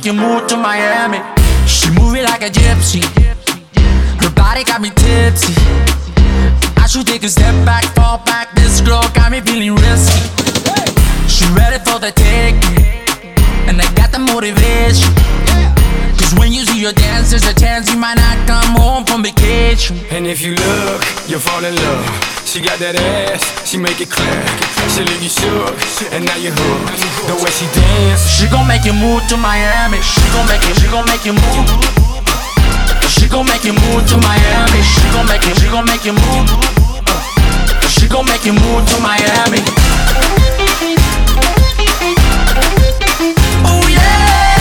make you move to Miami. She move it like a gypsy. Her body got me tipsy. I should take a step back, fall back. This girl got me feeling risky. She ready for the taking, and I got the motivation. Cause when you see her dance, there's a chance you might not come home from vacation. And if you look, you'll fall in love. She got that ass, she make it clap. She leave you shook, and now you're hooked. The way she dance, she gon' make you move to Miami. She gon' make you move. She gon' make you move to Miami. She gon' make you move. She gon' make you move to Miami. Oh yeah.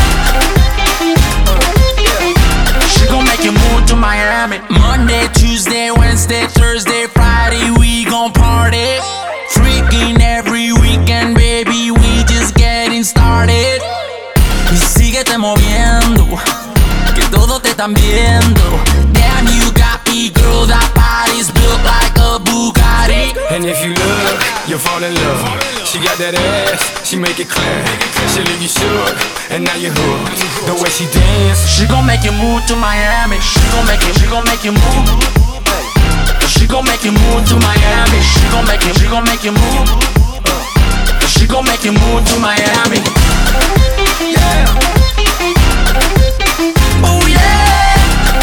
She gon' make you move to Miami. Monday, Tuesday, Wednesday, Thursday, Friday, we gon' party. Freaking every weekend, baby, we just getting started. Y síguete moviendo, que todos te están viendo. Damn, you got me, girl, that body's built like a Bugatti. and if you look, you'll fall in love. She got that ass, she make it clap. She leave you shook, and now you're hooked. The way she dance, she gon' make you move to Miami. She gon' make you move. She gon' make you move to Miami. She gon' make you move. She gon' make you move to Miami. Yeah. Oh yeah.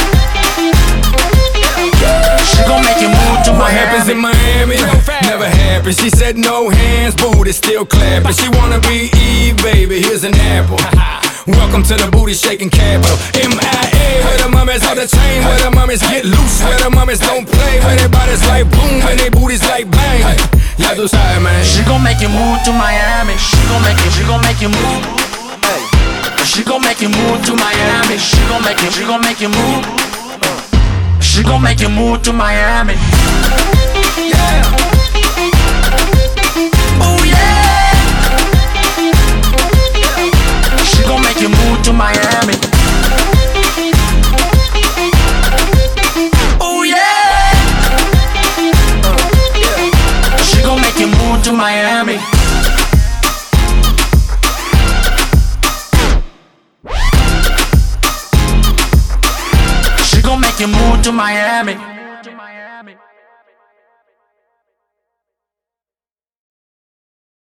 She gon' make you move to Miami. what happens in Miami never happens. She said no hands, booty still clapping. She wanna be Eve, baby, here's an apple. Welcome to the booty shaking capital. MIA, where the mummies on the chain, where the mummies get loose, where the mummies don't play, where their bodies like boom, and their booties like bang. Ya tú sabes, man. She gon' make you move to Miami. She gon' make you move. She gon' make you move to Miami. She gon' make you move. She gon' make you move to Miami. Yeah. Oh yeah. She gon' make you move to Miami. Oh yeah. She gon' make you move to Miami. She gon' make you move to Miami.